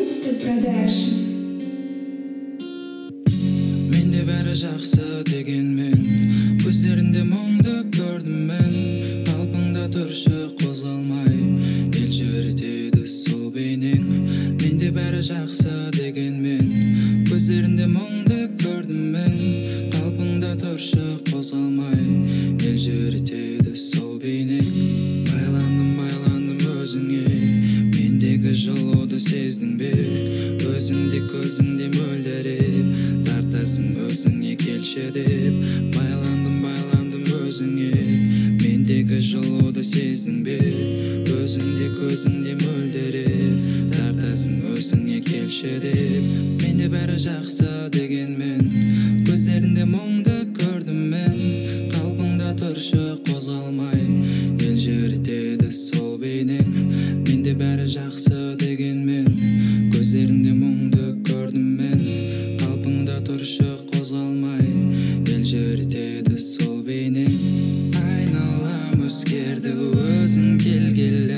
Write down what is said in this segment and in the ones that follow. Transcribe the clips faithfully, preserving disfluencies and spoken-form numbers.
Monster Production. Менде бәрі жақсы дегенмен, көздерінде мұңды көрдім мен. Қалпыңда тұршы қозғалмай, ел жүретеді сол бейнең. Менде бәрі жақсы дегенмен, көздерінде мұңды көрдім мен. Қалпыңда тұршы қозғалмай, ел жүретеді сол бейнең. Байландым, байландым өзіңе, мендегі жылуды сездің бе? Өзіңде көзіңде мөлдіреп, тартасың өзіңе келші деп. Байландым, байландым өзіңе, мендегі жылуды сездің бе? Өзіңде көзіңде мөлдіреп, тартасың өзіңе келші деп. Менде бәрі жақсы дегенмен, көздерінде мұңды көрдім мен. Қалпыңда тұршы қозғалмай, ел жүретеді сол бейнең. Менде бәрі жақсы дегенмен, көздерінде мұңды көрдім мен. Қалпыңда тұршы қозғалмай, ел жүретеді сол бейнең. Айналам өзгерді өзің келгелі,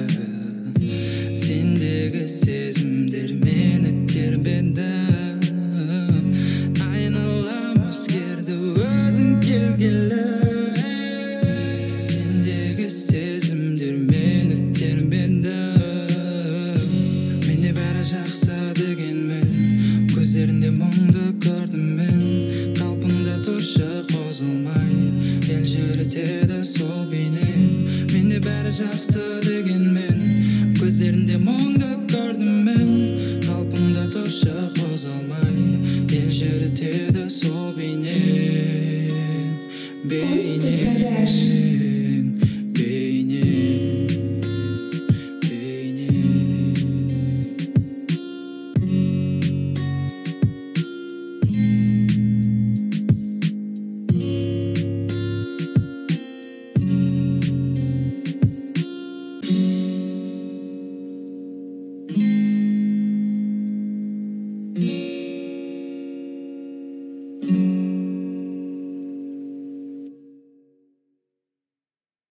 сендегі сезімдер мені тербеді. Айналам өзгерді өзің келгелі, сендегі сезімдер мені тербеді. Менде бәрі жақсы дегенмен, көздерінде мұңды көрдім мен. Қалпыңда тұршы қозғалмай, ел жүретеді сол бейнең. Менде бәрі жақсы дегенмен, көздерінде мұңды көрдім мен. Қалпыңда тұршы қозғалмай, ел жүретеді сол бейнең. Monster Production.